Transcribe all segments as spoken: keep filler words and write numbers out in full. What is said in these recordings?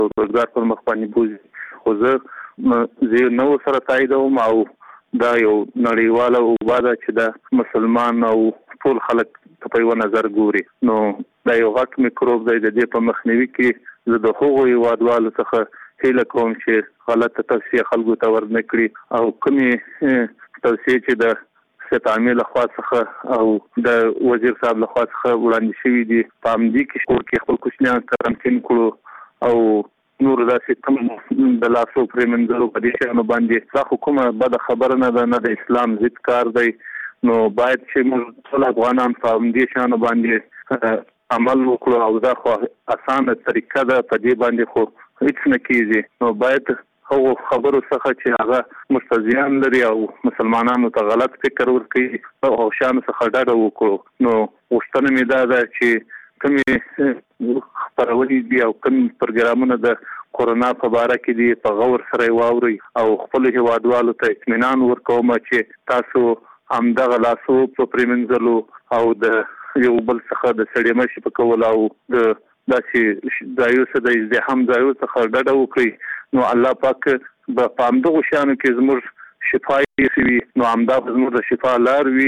روزګار پر مخ باندې بوزي خو زه زه نو سره تاییدوم او دا یو نړیواله وبا ده چې د مسلمان او ټول خلک په یو نظر ګوري نو دا یو غټ میکروب دی د دې په مخنیوي کې زه د هغو هیوادوالو څخه هیله کوم چې غلطه توصیه خلکو ته ورنه کړي او کومې توصیې چې د ستامي له خوا څخه او د وزیر صاحب له خوا څخه وړاندې شوي دي په همدې کې کور کې خپل کوچنیان کرنټین کړو او نور داسې کوم د لاسو پرې منځلو په دې شیانو باندې دا خو کومه بده خبره نه ده نه د اسلام ضد کار دی نو باید چې موږ ټول افغانان په همدې شیانو باندې عمل وکړو او دا خو اسانه طریقه ده په دې باندې خو هیڅ نه کېږي نو باید هغو خبرو څخه چې هغه مستزیان لري او مسلمانانو ته غلط فکر ورکوي او شان څخه ډډه وکړو نو غوښتنه مې دا ده چې کومې خپرونې دي او کوم پروګرامونه د کورونا په باره کې دي په غور سره واوري او خپل هیوادوالو ته اطمینان ورکوم چې تاسو همدغه لاسو په پریمنځلو او د یو بل څخه د سړي مشي په کول او د داسې ځایو څخه د ازدحام ځایو څخه ډډه وکړي نو الله پاک په پامدغو شیانو کې زموږ شفا یې وي نو همدا زموږ د شفا لار وي.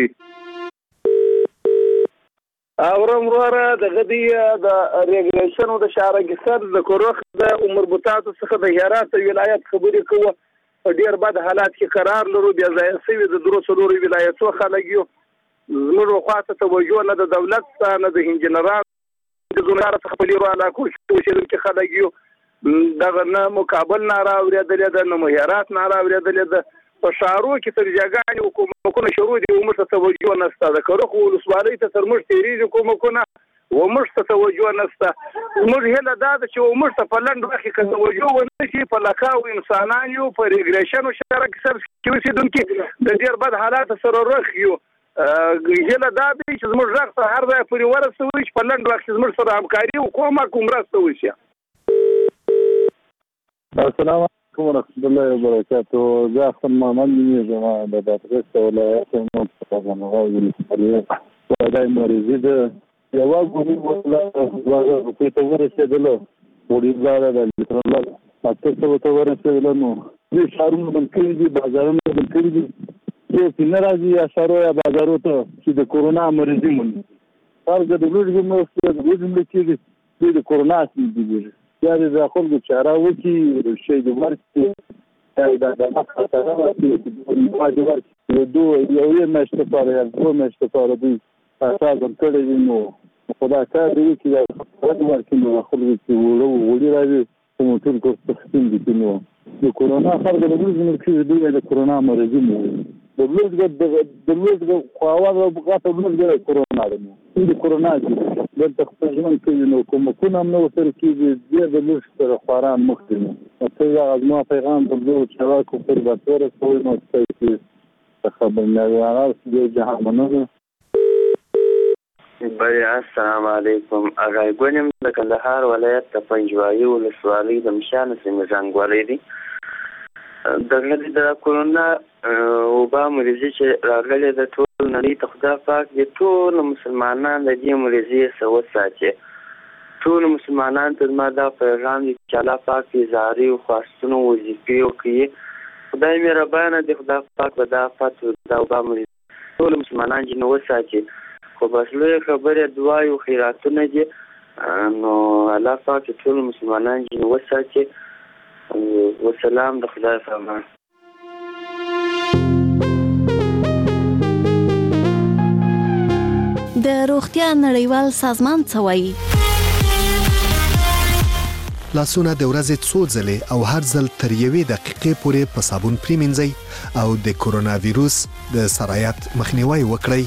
اورم وروره دغه دی د ریګولیشن او د شارګسر د کوروخ د مربوطاتو څخه د هرات ولایت خبرې کوو په ډیر بد حالات کې قرار لرو بیا ځای سوي د درو څلورو ولایتو خلګیو زموږ خاصه توجه نه د دولت نه د انجنیرانو د ګونار څخه په لیرو علاقو چې کې خلګیو دغه نه مقابل نه راوړېدل د نه مهارت نه راوړېدل د په شارو کې تر ځګانې حکومتونه شروع دي او موږ ته توجه نشته د کروخ ولسوالۍ ته تر موږ تیریږي حکومتونه و موږ ته توجه نشته موږ هله دا چې و موږ ته په لنډ وخت کې توجه ونه شي په لکاو انسانان یو په ریګریشن او شرک سر کې اوسېدونکي د ډېر بد حالات سره رخ یو هله دا دی چې زموږ غږ ته هر ځای پورې ورسوي چې په لنډ وخت کې زموږ سره همکاري وکړو کومک مرسته وشي. السلام علیکم ورحمۃ اللہ وبرکاتہ. زه خپل محمد نومیږم د بادغیس ولایت نو په غنغاو د مریضي د یو غوړي ولا واغه په تو ورسېدل وړي بلاره د لیټرال پاتې څه وته ورسېدل نو دې شارونو باندې دي بازارونو باندې دي چې څنګه راځي یا شارو یا بازارو ته چې د کورونا مریضي مونږ فرض د لوړ نو د وګړو چې د کورونا څخه یا د خلکو چاره وکړي شي د ورکي دا د مخاطره راځي د ورکي یو دوه یو یې مشته پاره یا دوه مشته پاره دي تاسو کړی نو خدا کار دی چې د ورکي نو خلکو چې وړو وړي راځي کوم ټول کو تخصیم دي نو د کورونا خبره د موږ کې د د کورونا مریضي مو د موږ د موږ خواوار او بغاته موږ د کورونا دی د کورونا دی د تخصیصون کې نو کوم کوم نو سره کې د موږ سره خوران مختلف ته یا ازما پیغام د دوه شراکو پر باتوره کوي نو چې خبرنا راځي د جهان منو. بیا السلام علیکم. اغه ګونم د کندهار ولایت د پنجوایي ولسوالۍ د مشان سیمه ځنګولې دي دغه د کورونا وبا مریضي چې راغلي د ټول نړۍ ته خدای پاک د ټول مسلمانانو د دې مریضي سره وساتي. ټول مسلمانان ته ما دا پیغام دی چې الله پاک دې زاري او خاصونو وظیفې وکړي خدای مې ربانه دې خدای پاک به دا فتو دا وبا مریضي ټول مسلمانان جن وساتي خو بس لوی خبره دعا او خیراتونه دي نو الله پاک ټول مسلمانان جن وساتي. والسلام د خدای فرمان. د روغتیا نړیوال سازمان څه وایي؟ لاسونه د ورځې څو ځلې او هر ځل تر یوې دقیقې پورې په صابون پریمنځئ او د کورونا ویروس د سرایت مخنیوي وکړئ.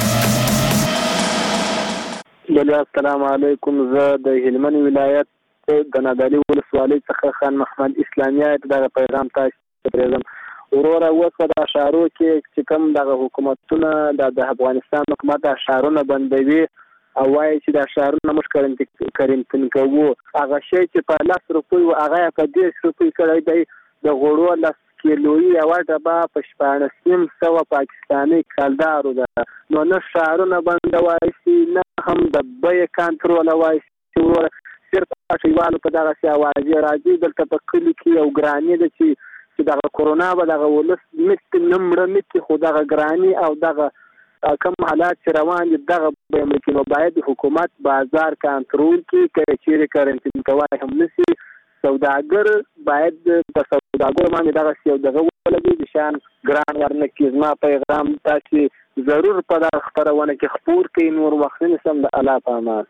السلام علیکم. زه د هلمند ولایت د نادعلي ولسوالۍ څخه خان محمد اسلامیت دغه پیغام تاسو ته پرېږدم. وروره اوس په دغه شارو کې چې کوم دغه حکومتونه د افغانستان حکومت د شارونه بندوي او وایي چې د شارونه موږ کرنټین کوو هغه شی چې په لس روپیو هغه یې په دېرش روپیو کړی دی د غوړو لس کیلویي یوه ډبه په شپاړس نیم سوه پاکستاني کلدارو ده نو نه شارونه بندوای شي نه هم د بیې کنټرولوای شي. صرف شیوالو په دغه سیاوازي راځي دلته په کلی کې او ګرانی د چې چې دغه کورونا به دغه ولس مت نمړه مت خو دغه ګرانی او دغه کم حالات چې روان دي دغه به امریکا باید حکومت بازار کنټرول کړي چې چیرې کارنټین کوي هم نشي سوداګر باید په سوداګر باندې دغه سیو دغه ولګي د شان ګران ورنه کې زما پیغام تاسو ضرور په دغه خبرونه کې خبر کړئ نور وخت نه سم د الله په امان.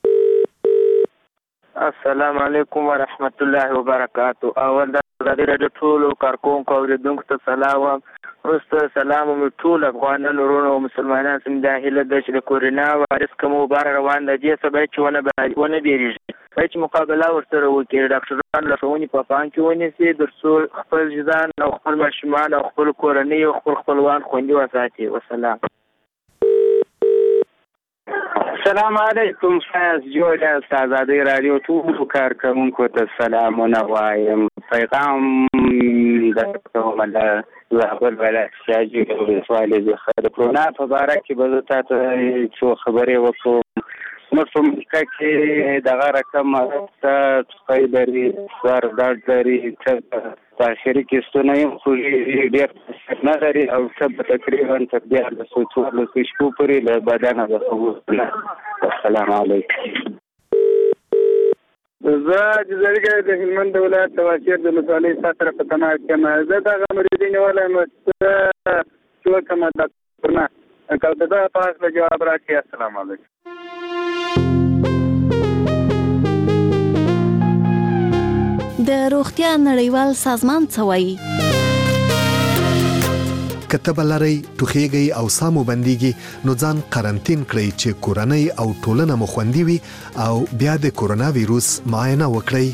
السلام علیکم ورحمت الله وبرکاتو. اول د رادیو ټولو کارکونکو اوریدونکو ته سلام ورسته سلام مو ټول افغانانو ورونو او مسلمانانو سم د هیله د چې کورونا وایرس کوم بار روان دی چې سبا چې ونه به ونه بیریږي چې مقابله ورسره وکړي. ډاکټران لارښوونې په پام کې ونیسي ترڅو خپل ځان او خپل ماشومان او خپل کورنۍ او خپل خپلوان خوندي وساتي. والسلام. السلام علیکم. فیض جوړ استاد د رادیو ټول کارکونکو ته سلامونه وایم. پیغام د کومه زابل ولایت شاجي ولسوالۍ د کرونا په اړه کې به تاسو څو خبرې وکړم. موږ په مکه کې دغه رقم ته لري سر درد لري په اخري کې ستونی خو ډېر نه لري او سب تقریبا تر دیارلس څوارلسو شپو پورې له بدنه د خبرونه. السلام علیکم. زه چې زرګه د هلمند ولایت د واشیر د ولسوالۍ ساتره په تنه کې زه دغه مریضین ولایم چې کوم ډاکټر نه کله دا پاس له جواب راکړي. السلام علیکم. د روغتیا نړیوال سازمان څه وایي؟ کتب لري ټوخیږي او سامو بنديږي نو ځان قرنټین کړئ چې کورنۍ او ټولنه مو خوندي وي او بیا د کورونا وایروس معاینه وکړئ.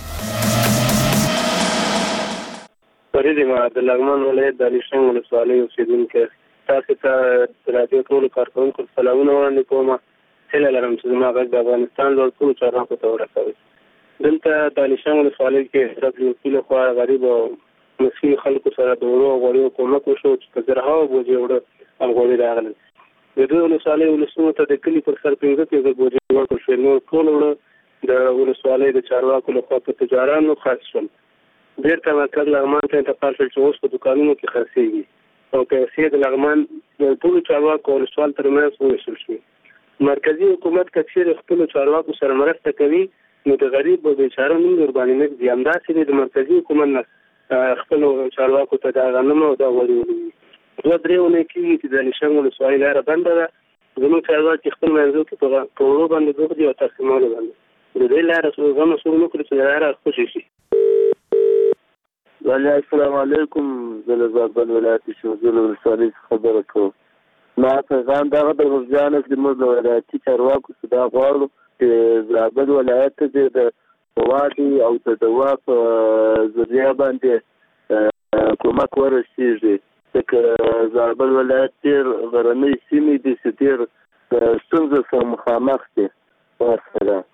فرید ما د لغمان ولایت د الیشنګ ولسوالۍ اوسیدونکی تاسو ته رادیو ټول کارکونکو سلامونه وړاندې کوم. هیله لرم چې زما غږ د افغانستان له ټولو چارواکو ته ورسوي. دلته د الیشنګ ولسوالۍ کې دبليو پی له خوا غریب او مسکین خلکو سره د ورو غوړیو کومک وشو چې په زرهاوو بوجې وړه او غوړي راغلل. د دې ولسوالۍ ولسونو ته د کلي پر سر پنځه پنځه بوجې ورکړل شوې. نور ټول وړه د ولسوالۍ د چارواکو لخوا په تجارانو خرڅ شول. بیرته مرکز لغمان ته انتقال شول چې اوس په دوکانونو کې خرڅېږي او پیسې د لغمان د ټولو چارواکو ولسوال ترمنځ وویشل شوې. مرکزي حکومت که چیرې خپلو چارواکو سره مرسته کوي نو د غریب او بیچاره نوم ورباندې نه ږدي. همداسې دی د مرکزي حکومت نه خپلو چارواکو ته دا غنم او دا غوړي ولوي. دوه درې اونۍ کېږي چې د الیشنګ ولسوالۍ لاره بنده ده. زموږ چارواکي خپل منځو کې په وړو باندې بوخت دي او تقسیمولو باندې. د دې لاره غم مسؤل نه کړي چې د لاره خوشي شي. السلام علیکم. زه له زابل ولایت شوزل ولسوالۍ څخه خبره کوم. ما پیغام دغه د روزانه کې موږ د ولایتي چارواکو څخه دا غواړو چې زابل ولایت ته د موادي او د دوا په ذریعه باندې کومک ورسیږي. ځکه زابل ولایت ډېر غرنۍ سیمې دي چې ډېر ستونزو سره مخامخ دي. والسلام.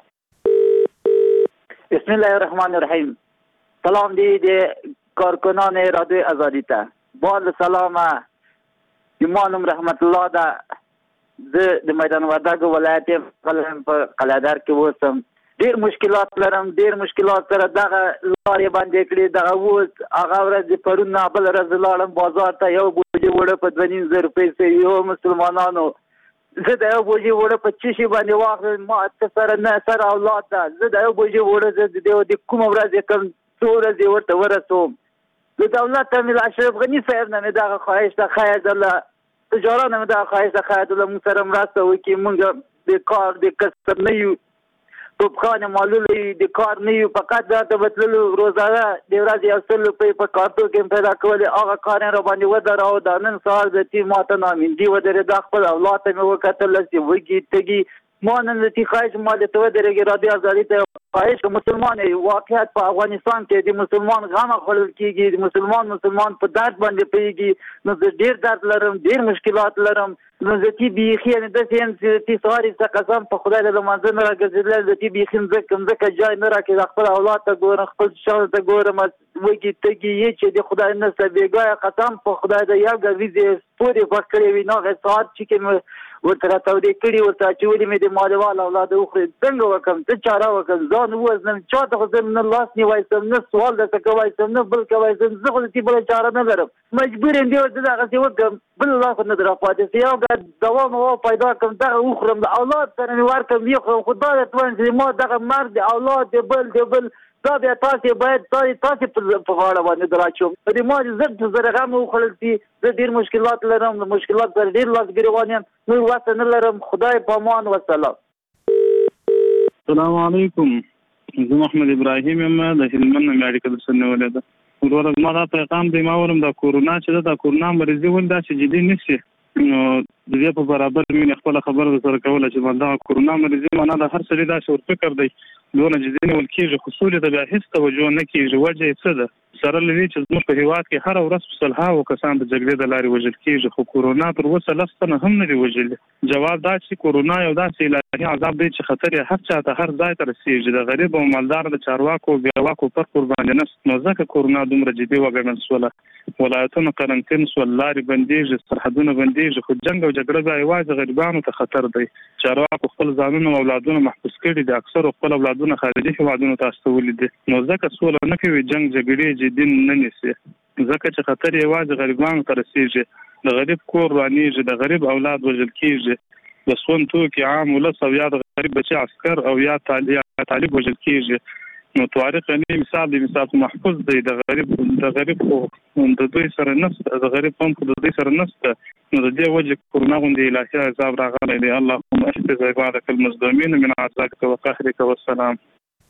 بسم الله الرحمن الرحیم. سلام دی د کارکنان رادیو آزادی ته. با سلام ایمانم رحمت الله ده. زه د میدان وردګ ولایت قلم په قلادر کې وسم. ډیر مشکلات لرم ډیر مشکلات سره دغه لارې باندې کړې. دغه اوس هغه ورځ پرون نه بل ورځ لاړم بازار ته یو بوجي وړه په دوه نیم زره روپۍ یو مسلمانانو زه د یو بوجي وړه په چی شي باندې واخلم. ما ته سره نه سره اولاد ده. زه د یو بوجي وړه زه د کوم ورځ کوم څو ورځې ورته ورسوم. د دولت امیر اشرف غني صاحب نه مې دغه خواهش ده خیر الله تجارت نه مې دغه خواهش ده خیر الله موږ سره مرسته وکړي. موږ د کار د کسب نه یو توپخانه معلولی د کار نه یو فقط دا ته بتللو روزانه د ورځې یو سل روپۍ په کارتو کې پیدا کولې هغه کار یې راباندې ودراوه. دا نن سهار د تي ماته نامیندي ودرېده. خپل اولاد ته مې وکتل چې وږي تږي. ما نن د تي خواهش ما د ته ودرېږي رادیو آزادي ته خواهش مسلمان واقعیت په افغانستان کې د مسلمان غم خوړل کېږي. د مسلمان مسلمان په درد باندې پوهېږي. نو زه ډېر درد لرم ډېر مشکلات لرم. نو زه تي بیخي یعنې داسې یم چې تي سهار یې قسم په خدای له لمانځه نه راګرځېدلی. د تي بیخي مځکه مځکه جای نه راکړي. د خپل اولاد ته ګورم خپل شخص ته ګورم وږي تږي یې چې د خدای نسته بېګایه قسم په خدای د یو ګویزې پورې پخ کړې وي. نو هغې ساعت چې کې ورته راته کړي ورته چې ولې مې د مالوال اولاد وخوري څنګه وکړم څه چاره وکړم ځان ووځنم چاته خو زه نه لاس نیوی سم نه سوال درته کوی سم نه بل کوی سم زه خو داسې بله چاره نه لرم مجبور یم دې زه دغسې وکړم بل لا خو نه در راپاتې سي یو دوا موا پیدا کړم دغه وخورم د اولاد سره مې ورکړم ویې خورم خو دا درته وایم چې ما دغه مرګ د اولاد د بل د بل دا بیا تاسې باید تاسې په غاړه باندې در اچوم په دې ما چې زر په زره غم وخوړل شي زه ډېر مشکلات لرم د مشکلات سره ډېر لاس ګرېوان یم نور وسه نه لرم خدای په امان وسلام. السلام علیکم، زه محمد ابراهیم یم د هلمند نه اړیکه درسره نیولې ده. وروره زما دا پیغام دی، ما وایم دا کورونا چې ده دا کورونا مریضي ولې داسې جدي نه شي نو د دې په برابر مې خپله خبره درسره کوله چې ما دغه کورونا مریضي معنا د هر سړي داسې ورفکر دی دونه جدي نیول کېږي خو سولې ته بیا هېڅ توجه نه کېږي. وجه یې څه ده؟ سره له دې چې زموږ په هېواد کې هره ورځ په سلهاوو کسان د جګړې د لارې وژل کېږي خو کورونا تر اوسه لس تنه هم نه دي وژلي. جواب دا چې کورونا یو داسې الهي عذاب دی چې خطر یې هر چا ته هر ځای ته رسېږي. د غریب او مالدار د چارواکو او بېواکو فرق ورباندې نشته نو ځکه کورونا دومره جدي وګڼل شوله. ولایتونه قرنطین شول، لارې بندېږي، سرحدونه بندېږي خو جنګ او جګړه بیا یوازې غریبانو ته خطر دی. چارواکو خپل ځانونه او اولادونه محبوس کړي دي، اکثرو خپل اولادونه خارجي هېوادونو ته استولي دي نو ځکه سوله نه کوي، جنګ جګړې جدي نه نیسي ځکه چې خطر یوازې غریبانو ته رسېږي. د غریب کور رانیږي، د غریب اولاد وژل کېږي، د سون توکي عام ولس او یا د غریب بچي عسکر او یا طالب وژل کېږي. نو طارق غني مثال دی، مثال محفوظ دی. د غریب د غریب خو د دوی سره نشته، د غریب هم خو د دوی سره نشته نو د دې وجه کورونا غوندې الهي عذاب راغلی دی. اللهم احفظ عبادك المظلومين من عذابك وقهرك والسلام.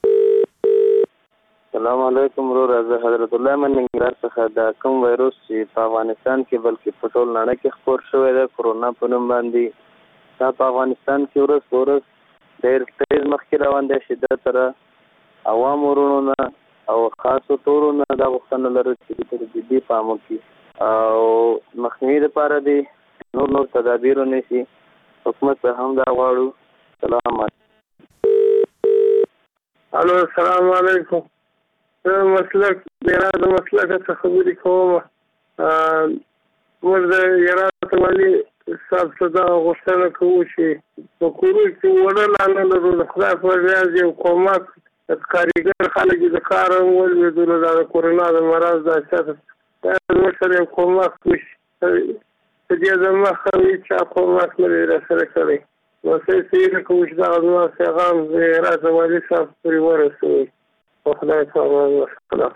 السلام علیکم وروره، زه حضرت الله من ننګرهار څخه د کوم وایروس چې په افغانستان کې بلکې په ټول نړۍ کې خپور شوی دی کورونا په نوم باندې دا په افغانستان کې ورځ په ورځ ډېر تیز مخکې روان دی. شدت سره عوامو وروڼو نه او خاصو تورو نه دا غوښتنه لرو چې دې ته جدي پام وکړي او مخنیوي دپاره دې نور نور تدابیر ونیسي. حکومت ته هم دا غواړو. سلام علیکم. الو السلام علیکم. زه مسلک د هرات د مسلک څخه خبرې کوم. موږ د هرات والي صاحب څخه دا غوښتنه کوو چې په کورو کې وړه لا نه لرو د خدای په ریاض یو کومک کارګر خلک د کار هم ولوېدلو دا د کورونا د مرض دا احساس دا زموږ سره یو کومک وشي په دې دمخه هېچا کومک نه دی راسره کړی نو څه یې هیله کوو چې دغه زما پیغام د هرات والي صاحب پورې ورسوئ. په خدای په امان وسلام.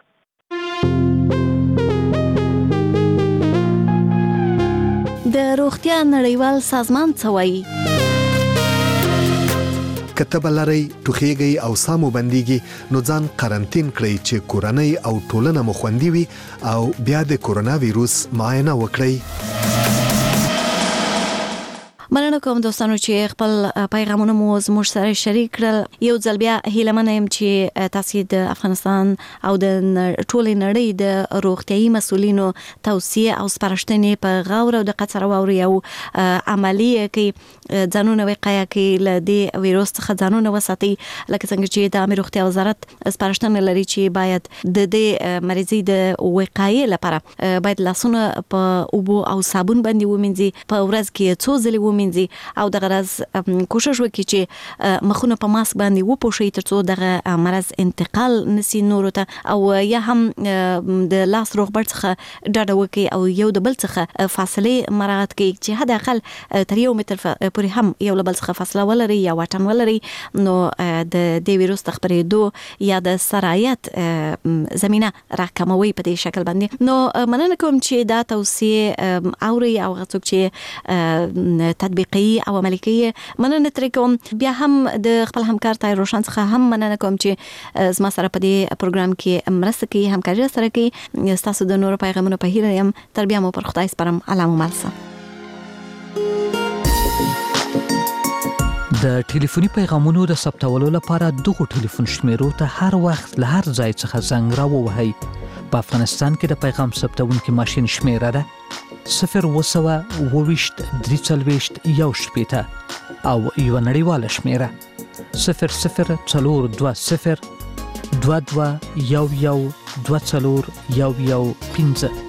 د روغتیا نړیوال سازمان څه وایي؟ کتب لري ټوخیږي او سامو بنديږي نو ځان قرنټین کړئ چې کورنۍ او ټولنه مو خوندي وي او بیا د کورونا وایروس معاینه وکړئ. مننه کوم دوستانو چې خپل پیغامونه مو زموږ سره شریک کړل. یو ځل بیا هیله منه یم چې تاسو د افغانستان او د ټولې نړۍ د روغتيایي مسؤلینو توصیه او سپارښتنې په غور او دقت سره واوري او عملی کې ځانونه وقایه کې له دې وایروس څخه ځانونه وساتي لکه څنګه چې د عامه روغتیا وزارت سپارښتنه لري چې باید د دې مریضي د وقایې لپاره باید لاسونه په اوبو او صابون باندې ومینځي، په ورځ کې څو ځلې ومینځي او د غرض کوشش وکړي چې مخونه په ماسک باندې وپوښي ترڅو دغه مرض انتقال نسی نورو ته او یا هم د لاس روغبړ څخه ډډه وکړي او یو د بل څخه فاصله مراعات کړي چې حد اقل تر یو متر پورې هم یو له بل څخه فاصله ولري یا واټن ولري نو د دې وایروس د خپرېدو یا د سرایت زمينه راکموي په دې شکل باندې. نو مننه کوم چې دا توصیه اوري او غوښتل چې تطبیقي او عملي کوي. مننه ترې کوم. بیا هم د خپل همکار طاهر روشن څخه هم مننه کوم چې زما سره په دې پروګرام کې مرسته کوي، همکاري سره کوي. تاسو د نورو پیغامونو په هیله یم. تر بیا مو پر خدای سپارم. الله مو مل شه. د ټلیفوني پیغامونو د ثبتولو لپاره دغه ټلیفون شمیرو ته هر وخت له هر ځای څخه زنګ راووهئ. په افغانستان کې د پیغام ثبتونکي ماشین شمیره ده صفر وسوه اوويشت درې څلوېښت یو شپېته او یو نړیواله شمیره صفر صفر څلور دوه صفر دوه دوه یو یو دوه څلور یو یو پنځه.